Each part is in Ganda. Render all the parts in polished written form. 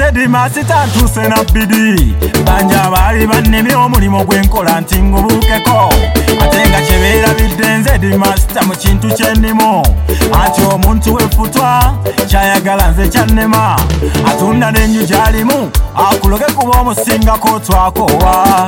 Masita ntuse na bidi banja bali bannemye omulimo gwenkola nti ngubukeko ate nga kyebeera biddenze di masita mu kintu kyennimo ati omuntu wefutwa kyayagala nze kyannema atunda n'enju gy'alimu akuloge kuba omusingako twakowa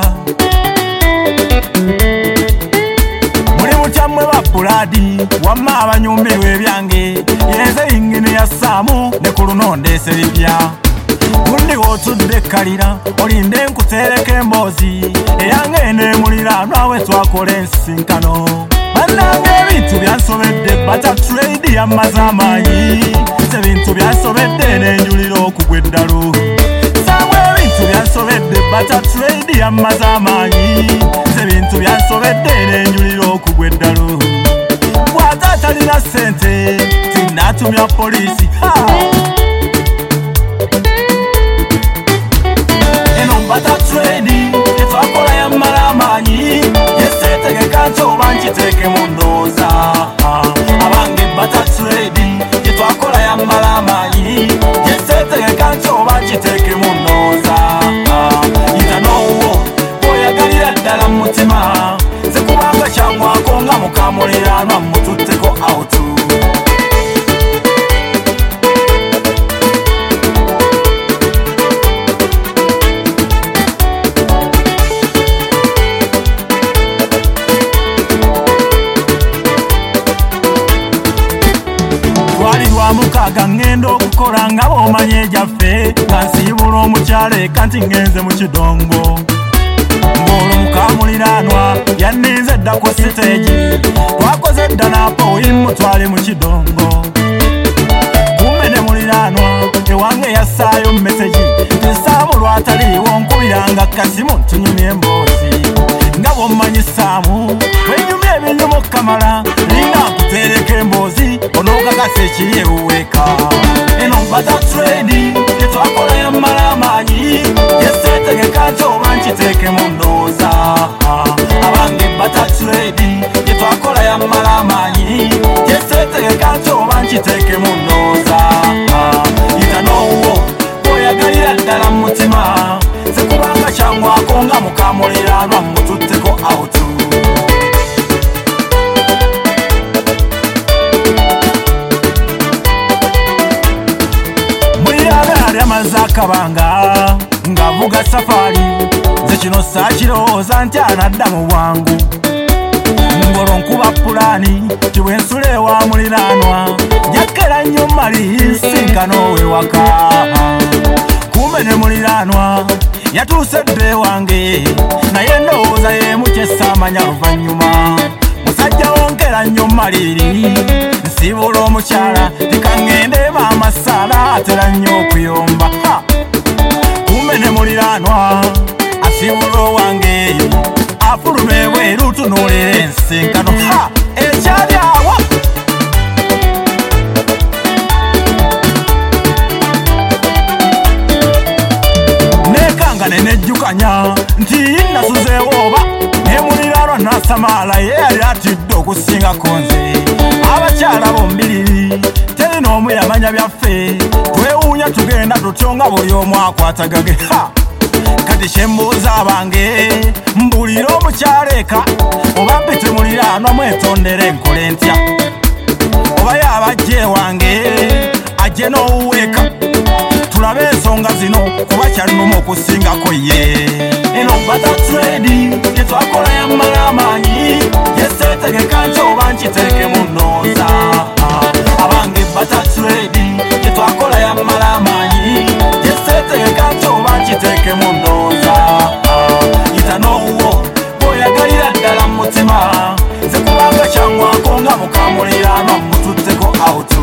muli mutyammwe bappuladi wamma abanyumbirwa ebyange yenze yingini ya ssaamu ne ku luno ndeese bibya Kundi otudde kalira olinde nkutereka emboozi eyange n'emuliraanwa we twakola ensinkano bannange ebintu byansobedde bata trade yammaze amaanyi nze ebintu byansobedde n'enjulira okugwa eddalo sangwa ebintu byansobedde bata trade yammaze amaanyi nze ebintu byansobedde n'enjulira okugwa eddalo bw'ate atalina ssente tinnatumya poliisi Bata trade, if I call I am Malamani, yes, take a canto, banchi take a mundoza. Abangi bata trade, if I call I am Malamani, yes, take a canto, banchi take a mundoza. Ita no, boy, I got it at Mutima. The Kumanga Changwa, Konga Mukamura, Mutu take out. Mukaga ngendo okukola nga bw'omanya ejjaffe nga nsiibula omukyala kanti ngenze mu kidongo ng'olwo mukamuliraanwa yanninze dda ku siteegi twakoze dda n'apoyi mutwale mu kidongo kumbe ne muliraanwa ewange yassaayo mesegi tisaamu lwataliiwo nkubiranga kasimu ntunyumya emboozi nga bw'omanyisaamu wenyumya ebinyumu kamala linga nkutereka emboozi onogagasa ekiri ewuweeka eno bata trade tetwakola yammala amaanyi yeseetegeka nti oba nkiteeke mu ndowooza abange bata trade tetwakola yammala amaanyi yeseetegeka nti oba nkiteeke mu ndowooza ita n'owuwo bw'oyagalira ddala mu mutima sekubanga kyangwako nga mukamuliraanwa mututteko out Zakabanga ngavuga safari nze kino saakirowooza nti anadda mu bwangu ngolo nkuba pulaani tibwensula ewa muliraanwa jakera nnyo mali nsinkana ow'ewaka kumbe ne muliraanwa yatuuse dda ewange naye ndowooza yeemu kyessaamanya luvannyuma musajja wonkera nnyo maliri nsiibula omukyala tikangende maama Sala atera nnyo okuyomba kumbe ne muliraanwa asiibula owange afuluma ebweru tunuulira ensinkano ekyali awo nekanga nenejjukanya nti nasuzeewo oba ne muliraanwa nasamaala ye yali atidde okusingako nze abakyala bombiriri teri n'omu yamanya byaffe twewuunya tugenda tutyo nga buli omu akwatagage kati kyembuuza abange mbulira omukyala eka oba mpite muliraanwa mwetondere enkole ntya oba yabajja ewange ajje n'owuweeka tulabe ensonga zino kuba kyalunuma okusingako ye eno bata trade tetwakola yammala amaanyi yeseetegeka nti oba nkiteeke mu ndowooza abange bata trade tetwakola yammala amaanyi yeseetegeka nti oba nkiteeke mu ndowooza ita n'owuwo bw'oyagalira ddala mu mutima nze kubanga kyangwako nga mukamuliraanwa mututteko out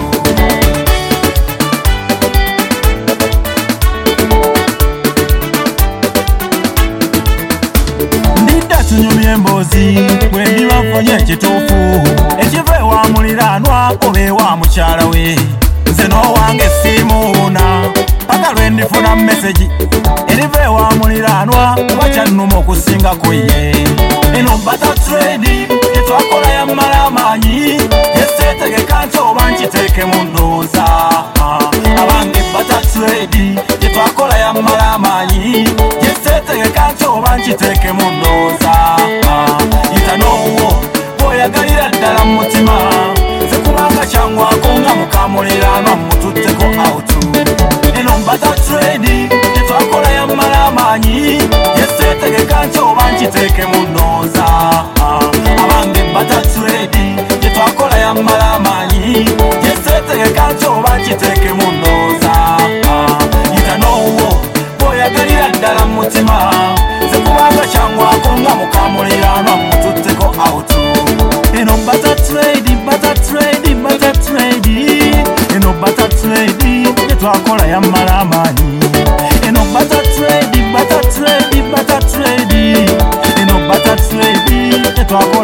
tunyumya emboozi bwe ndiba nfunye ekituufu ekiva ewa muliraanwa oba ewa mukyala we nze n'owange siimuwuuna paka lwe ndifuna mesegi eriva ewa muliraanwa kuba kyannuma okusingako ye eno bata trade tetwakola yammala amaanyi yeseetegeka nti oba nkiteeke mu ndowooza abange bata trade tetwakola bankiteeke mu ndowooza yita n'obuwo bw'oyagalira ddala mu mutima ze kubanga kyangwako nga mukamuliraanwa mututteko autu eno mbata trade gyetwakola yammala amaanyi yeseetegeka nti oba nkiteeke mu ndowooza abange mbata trade gyetwakola yammala amaanyi yeseetegeka nti oba nkiteeke mu ndowooza yita n'obuwo bw'oyagalira ddala mu mutima ze kubanga kyangwako nga mukamuliraanwa mututteko autu eno mbata trade eno mbata trade gyetwakola yammala amaanyi eno mbata trade eno mbata trade gyetwakola